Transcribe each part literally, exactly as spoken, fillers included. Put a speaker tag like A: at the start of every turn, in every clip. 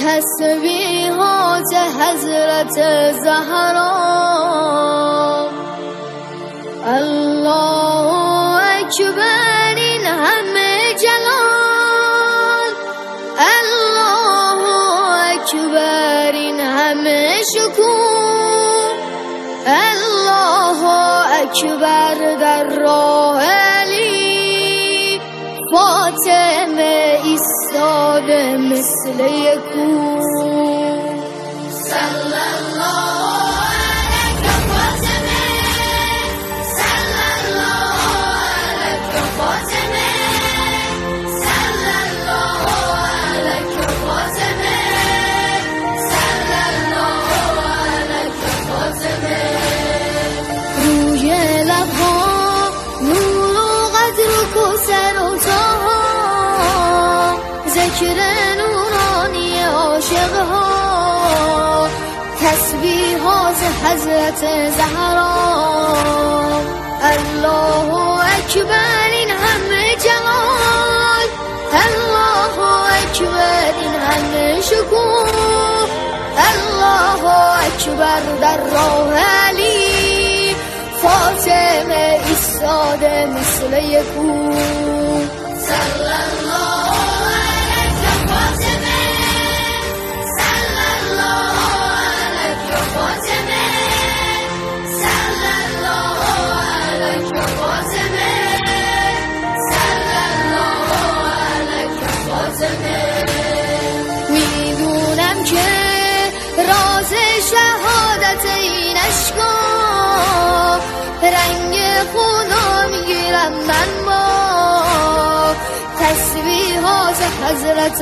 A: تسبیحات حضرت زهرا. الله اکبر این همه جلال، الله اکبر این همه شکوه، الله اکبر در راه علی، فاطمه ایستاده مثل یک کوه. صلی الله علیک فاطمه، صلی الله علیک فاطمه، صلی الله علیک فاطمه، صلی الله علیک فاطمه. روی لبها نور و قدر و کوثر و طاها، ذکر نورانی عاشقها، تسبیحات حضرت زهرا. الله اکبر این همه جمال، الله اکبر این همه شکوه، الله اکبر در راه علی، فاطمه ایستاده مثل یک کوه. صلی الله علیک فاطمه، صلی الله علیک فاطمه، صلی الله علیک فاطمه، صلی الله علیک فاطمه. میدونم که راز شهادت این اشکا، رنگ خدا میگیرم من با تسبیحات حضرت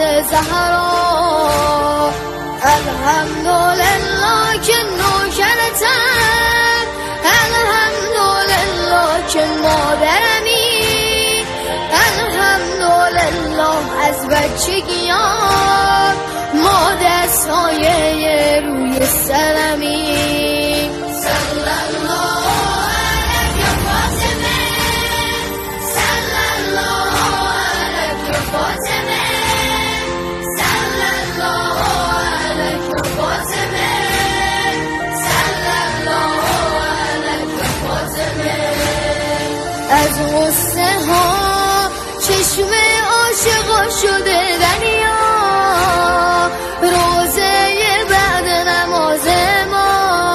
A: زهرا. الحمدلله که نوکرتم، الحمدلله که مادرمی، الحمدلله از بچگیام ما دستای روی سرمی. صلی الله علیک فاطمه، صلی الله علیک فاطمه، صلی الله علیک فاطمه، صلی الله علیک فاطمه. از غصه ها چشم عاشقا شده دریا، روزه بعد نماز ما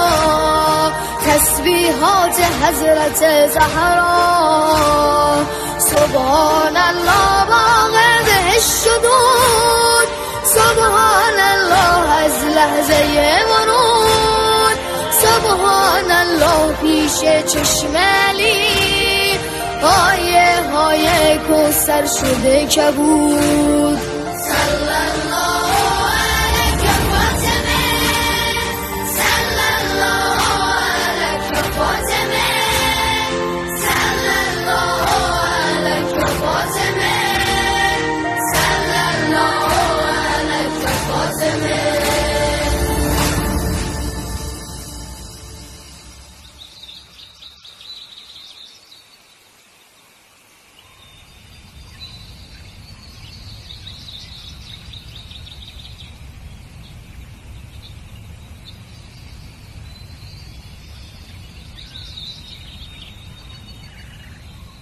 A: تسبیحات حضرت زهرا. سبحان الله باغ بهشت شدود، سبحان الله از لحظه ورود، سبحان الله پیش چشم علی، آیه های کوثر شده کبود. صلی الله